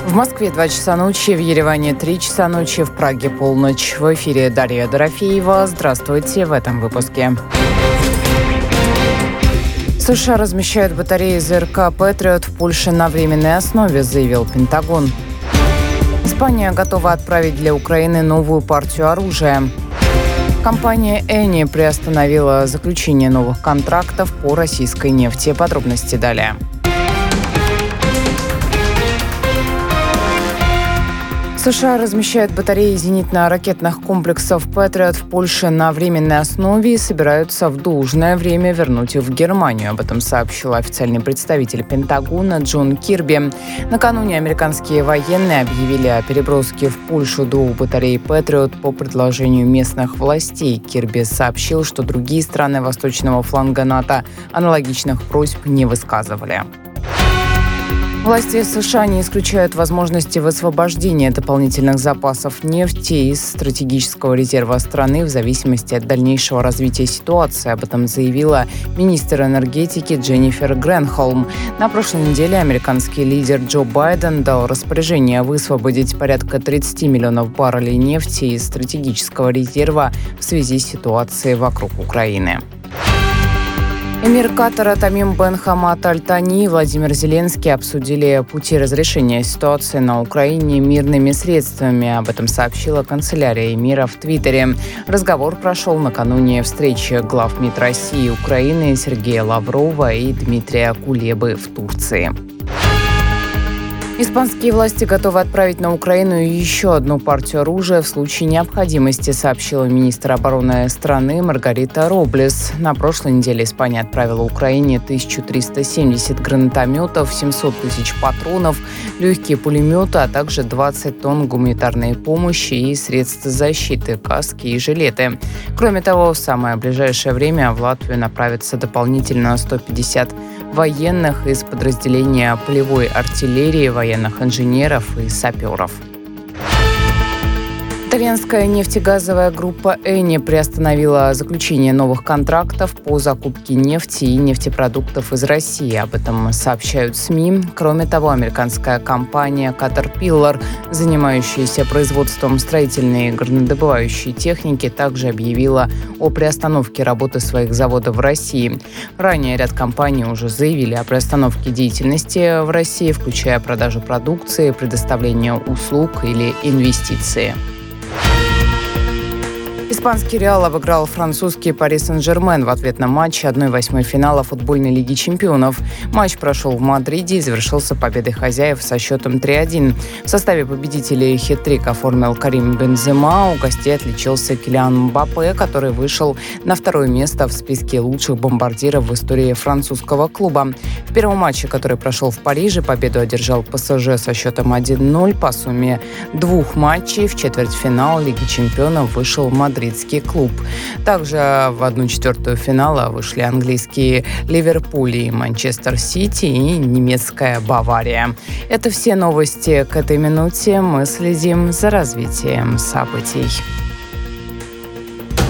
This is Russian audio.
В Москве 2 часа ночи, в Ереване 3 часа ночи, в Праге полночь. В эфире Дарья Дорофеева. Здравствуйте в этом выпуске. США размещают батареи ЗРК «Патриот» в Польше на временной основе, заявил Пентагон. Испания готова отправить для Украины новую партию оружия. Компания Eni приостановила заключение новых контрактов по российской нефти. Подробности далее. США размещают батареи зенитно-ракетных комплексов «Патриот» в Польше на временной основе и собираются в должное время вернуть их в Германию. Об этом сообщил официальный представитель Пентагона Джон Кирби. Накануне американские военные объявили о переброске в Польшу 2 батарей «Патриот» по предложению местных властей. Кирби сообщил, что другие страны восточного фланга НАТО аналогичных просьб не высказывали. Власти США не исключают возможности высвобождения дополнительных запасов нефти из стратегического резерва страны в зависимости от дальнейшего развития ситуации. Об этом заявила министр энергетики Дженнифер Грэнхолм. На прошлой неделе американский лидер Джо Байден дал распоряжение высвободить порядка 30 миллионов баррелей нефти из стратегического резерва в связи с ситуацией вокруг Украины. Эмир Катара Тамим бен Хамад Аль-Тани и Владимир Зеленский обсудили пути разрешения ситуации на Украине мирными средствами. Об этом сообщила канцелярия эмира в Твиттере. Разговор прошел накануне встречи глав МИД России и Украины Сергея Лаврова и Дмитрия Кулебы в Турции. Испанские власти готовы отправить на Украину еще одну партию оружия в случае необходимости, сообщила министр обороны страны Маргарита Роблес. На прошлой неделе Испания отправила Украине 1370 гранатометов, 700 тысяч патронов, легкие пулеметы, а также 20 тонн гуманитарной помощи и средств защиты, каски и жилеты. Кроме того, в самое ближайшее время в Латвию направится дополнительно 150 военных из подразделения полевой артиллерии, военных инженеров и саперов. Итальянская нефтегазовая группа Eni приостановила заключение новых контрактов по закупке нефти и нефтепродуктов из России. Об этом сообщают СМИ. Кроме того, американская компания Caterpillar, занимающаяся производством строительной и горнодобывающей техники, также объявила о приостановке работы своих заводов в России. Ранее ряд компаний уже заявили о приостановке деятельности в России, включая продажу продукции, предоставление услуг или инвестиции. Испанский «Реал» обыграл французский «Пари Сен-Жермен» в ответном матче 1/8 финала футбольной Лиги чемпионов. Матч прошел в Мадриде и завершился победой хозяев со счетом 3-1. В составе победителей хет-трик оформил Карим Бензема. У гостей отличился Килиан Мбаппе, который вышел на 2 место в списке лучших бомбардиров в истории французского клуба. В первом матче, который прошел в Париже, победу одержал ПСЖ со счетом 1-0. По сумме 2 матчей в четвертьфинал Лиги чемпионов вышел мадридский клуб. Также в 1/4 финала вышли английские Ливерпуль и Манчестер Сити и немецкая Бавария. Это все новости к этой минуте. Мы следим за развитием событий.